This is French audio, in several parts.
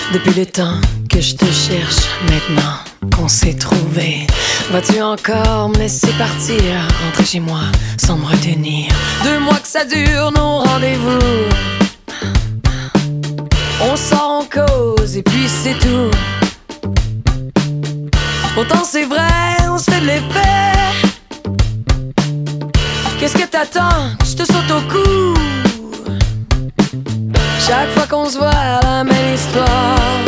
Depuis le temps que je te cherche, maintenant qu'on s'est trouvé, vas-tu encore me laisser partir, rentrer chez moi sans me retenir? 2 mois que ça dure nos rendez-vous, on sort, on cause et puis c'est tout. Pourtant c'est vrai, on se fait de l'effet. Qu'est-ce que t'attends que je te saute au cou? Chaque fois qu'on se voit, la même histoire.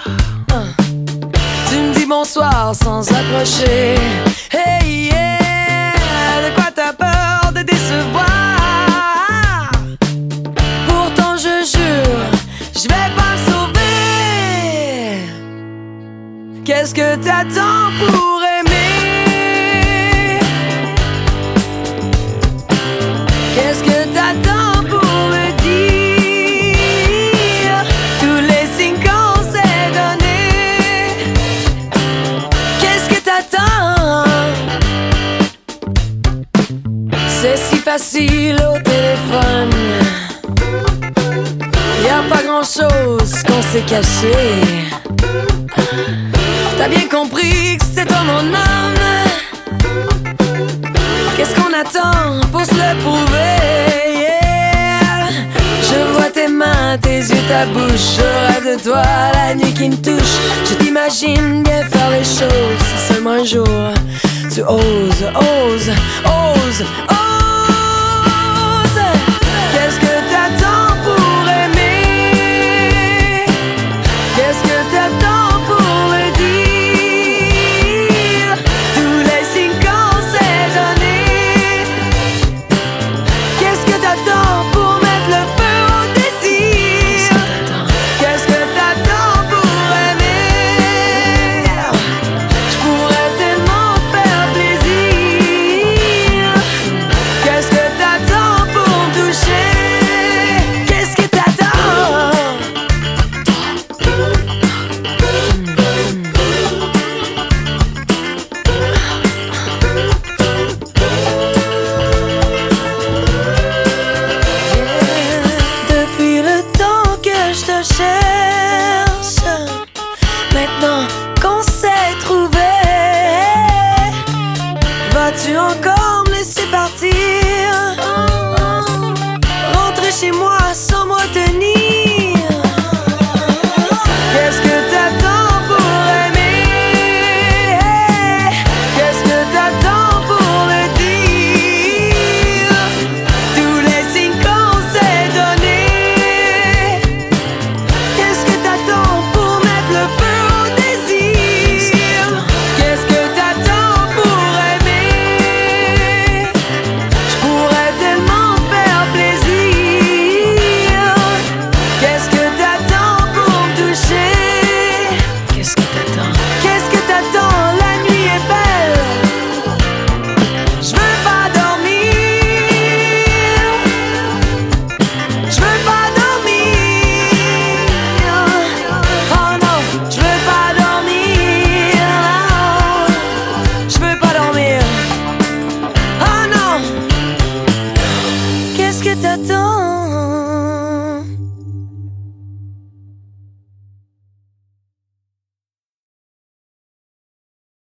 Tu me dis bonsoir sans approcher. Hey yeah, de quoi t'as peur de décevoir? Pourtant je jure, je vais pas me sauver. Qu'est-ce que t'attends pour aimer? Qu'est-ce que t'attends pour me dire tous les signes qu'on s'est donnés? Qu'est-ce que t'attends? C'est si facile au téléphone, y'a pas grand-chose qu'on s'est caché. T'as bien compris que c'était toi mon homme. Qu'est-ce qu'on attend pour se le prouver? Yeah. Je vois tes mains, tes yeux, ta bouche. Je rêve de toi, la nuit qui me touche. Je t'imagine bien faire les choses. Si seulement un jour tu oses, oses, oses, oses.